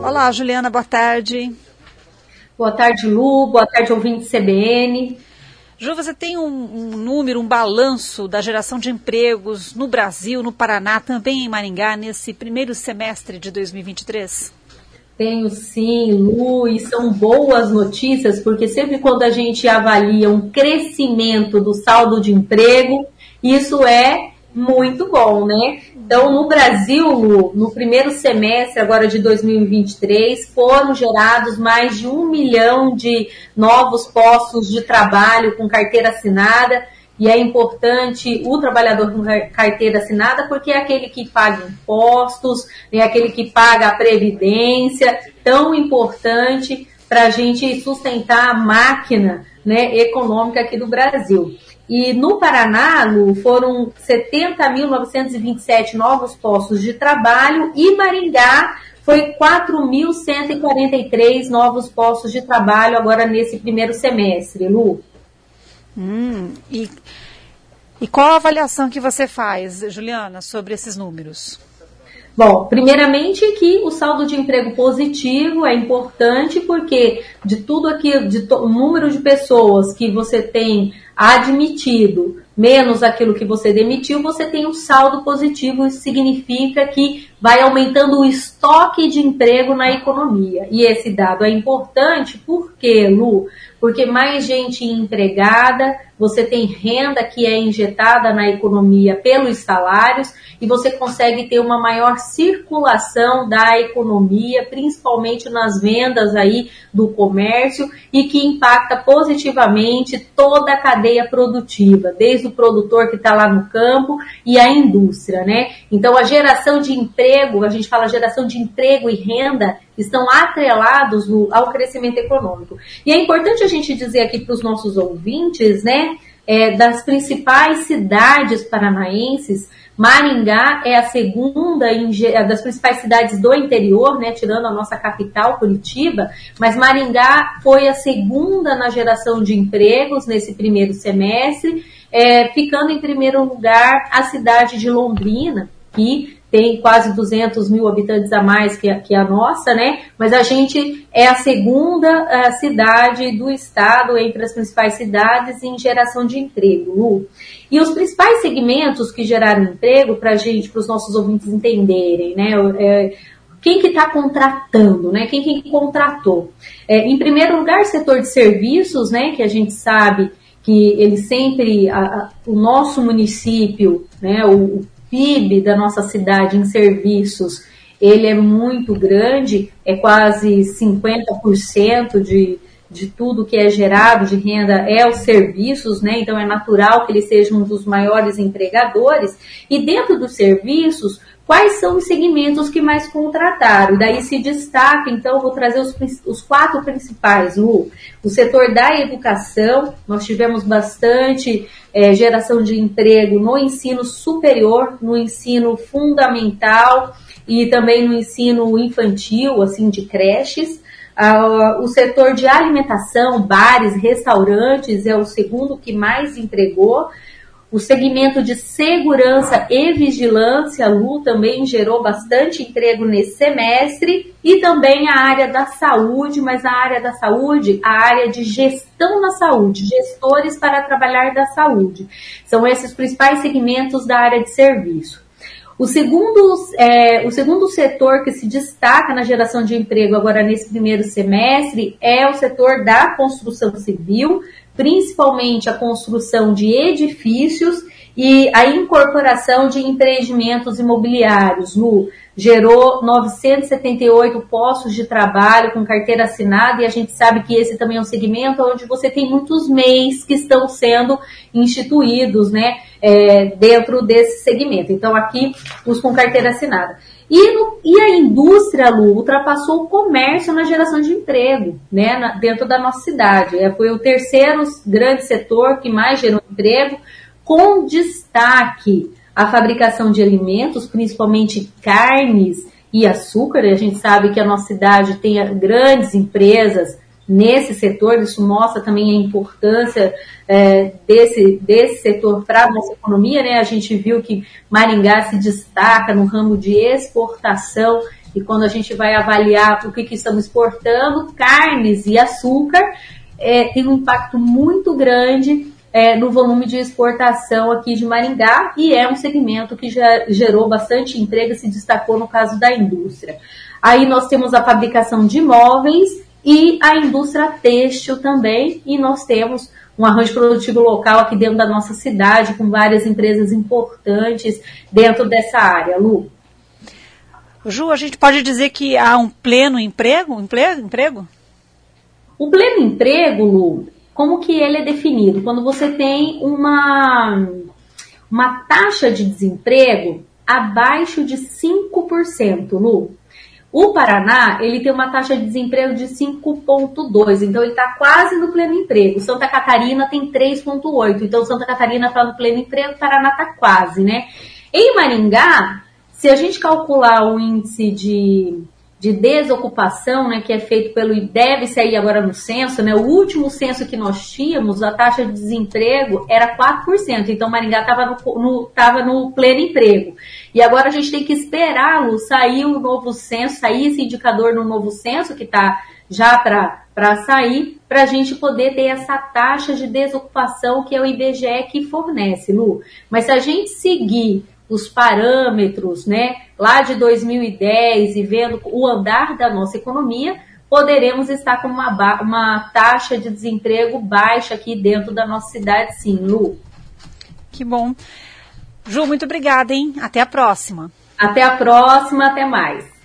Olá, Juliana, boa tarde. Boa tarde, Lu. Boa tarde, ouvinte CBN. Ju, você tem um número, um balanço da geração de empregos no Brasil, no Paraná, também em Maringá, nesse primeiro semestre de 2023? Tenho sim, Lu, e são boas notícias, porque sempre quando a gente avalia um crescimento do saldo de emprego, isso é muito bom, né? Então, no Brasil, Lu, no primeiro semestre agora de 2023, foram gerados mais de 1 milhão de novos postos de trabalho com carteira assinada. E é importante o trabalhador com carteira assinada porque é aquele que paga impostos, é aquele que paga a previdência, tão importante para a gente sustentar a máquina, né, econômica aqui do Brasil. E no Paraná, Lu, foram 70.927 novos postos de trabalho e Maringá foi 4.143 novos postos de trabalho agora nesse primeiro semestre, Lu. E qual a avaliação que você faz, Juliana, sobre esses números? Bom, primeiramente que o saldo de emprego positivo é importante porque de tudo aquilo, o número de pessoas que você tem admitido, menos aquilo que você demitiu, você tem um saldo positivo. Isso significa que vai aumentando o estoque de emprego na economia. E esse dado é importante porque, Lu, porque mais gente empregada, você tem renda que é injetada na economia pelos salários e você consegue ter uma maior circulação da economia, principalmente nas vendas aí do comércio e que impacta positivamente toda a cadeia produtiva, desde o produtor que está lá no campo e a indústria, né? Então a geração de emprego, a gente fala geração de emprego e renda, estão atrelados ao crescimento econômico. E é importante a gente dizer aqui para os nossos ouvintes, né, das principais cidades paranaenses, Maringá é a segunda das principais cidades do interior, né, tirando a nossa capital, Curitiba, mas Maringá foi a segunda na geração de empregos nesse primeiro semestre, ficando em primeiro lugar a cidade de Londrina, que tem quase 200 mil habitantes a mais que a nossa, né? Mas a gente é a segunda cidade do estado entre as principais cidades em geração de emprego, Lu. E os principais segmentos que geraram emprego para a gente, para os nossos ouvintes entenderem, né? Quem que está contratando, né? Quem que contratou? Em primeiro lugar, setor de serviços, né? Que a gente sabe que ele sempre, o nosso município, né? O PIB da nossa cidade em serviços, ele é muito grande, é quase 50% de tudo que é gerado de renda é os serviços, né? Então é natural que ele seja um dos maiores empregadores. E dentro dos serviços, quais são os segmentos que mais contrataram? Daí se destaca, então, vou trazer os 4 principais, Lu. O setor da educação, nós tivemos bastante geração de emprego no ensino superior, no ensino fundamental e também no ensino infantil, assim, de creches. O setor de alimentação, bares, restaurantes, é o segundo que mais empregou. O segmento de segurança e vigilância, Lu, também gerou bastante emprego nesse semestre. E também a área da saúde, mas a área da saúde, a área de gestão na saúde, gestores para trabalhar da saúde. São esses os principais segmentos da área de serviço. O segundo setor que se destaca na geração de emprego agora nesse primeiro semestre é o setor da construção civil, principalmente a construção de edifícios e a incorporação de empreendimentos imobiliários. Gerou 978 postos de trabalho com carteira assinada e a gente sabe que esse também é um segmento onde você tem muitos MEIs que estão sendo instituídos, né, dentro desse segmento. Então aqui os com carteira assinada. E a indústria, Lu, ultrapassou o comércio na geração de emprego, né, dentro da nossa cidade. Foi o terceiro grande setor que mais gerou emprego, com destaque a fabricação de alimentos, principalmente carnes e açúcar. A gente sabe que a nossa cidade tem grandes empresas nesse setor, isso mostra também a importância desse setor para a nossa economia, né? A gente viu que Maringá se destaca no ramo de exportação E quando a gente vai avaliar o que estamos exportando, carnes e açúcar, tem um impacto muito grande no volume de exportação aqui de Maringá, e é um segmento que já gerou bastante emprego e se destacou no caso da indústria. Aí nós temos a fabricação de móveis e a indústria têxtil também, e nós temos um arranjo produtivo local aqui dentro da nossa cidade, com várias empresas importantes dentro dessa área. Lu? Ju, a gente pode dizer que há um pleno emprego? O pleno emprego, Lu, como que ele é definido? Quando você tem uma taxa de desemprego abaixo de 5%, Lu. O Paraná, ele tem uma taxa de desemprego de 5,2%, então ele está quase no pleno emprego. Santa Catarina tem 3,8%, então Santa Catarina está no pleno emprego, o Paraná está quase, né? Em Maringá, se a gente calcular o índice de desocupação, né, que é feito deve sair agora no censo, né, o último censo que nós tínhamos, a taxa de desemprego era 4%, então Maringá estava no pleno emprego. E agora a gente tem que esperá-lo sair o novo censo, sair esse indicador no novo censo, que está já para sair, para a gente poder ter essa taxa de desocupação que é o IBGE que fornece, Lu. Mas se a gente seguir os parâmetros, né, lá de 2010 e vendo o andar da nossa economia, poderemos estar com uma taxa de desemprego baixa aqui dentro da nossa cidade, sim, Lu. Que bom. Ju, muito obrigada, hein? Até a próxima. Até a próxima, até mais.